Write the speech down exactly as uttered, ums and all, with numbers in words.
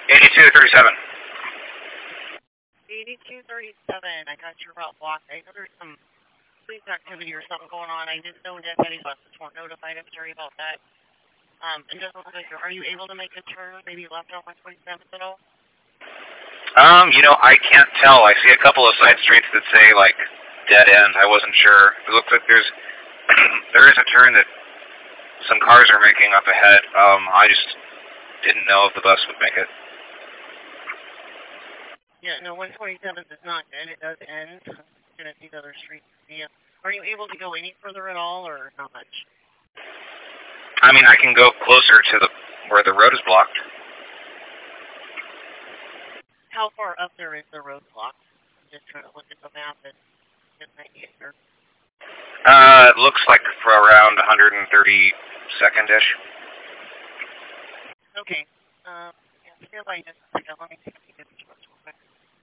eighty-two thirty-seven. eighty-two thirty-seven, I got your route blocked. I know there's some police activity or something going on. I just know deputy buses weren't notified. I'm sorry about that. Um, and just look like, are you able to make a turn, maybe left on one twenty-seventh at all? Um, you know, I can't tell. I see a couple of side streets that say, like, dead end. I wasn't sure. It looks like there's, there is a turn that some cars are making up ahead. Um, I just didn't know if the bus would make it. Yeah, no, one twenty-seventh is not dead. It does end. I'm going to see the other streets. Yeah. Are you able to go any further at all, or not much? I mean, I can go closer to the where the road is blocked. How far up there is the road blocked? I'm just trying to look at the map and get an idea here. Uh, it looks like for around one thirty-second-ish. Okay. Um, yeah, stand by just a second. Let me see if I can get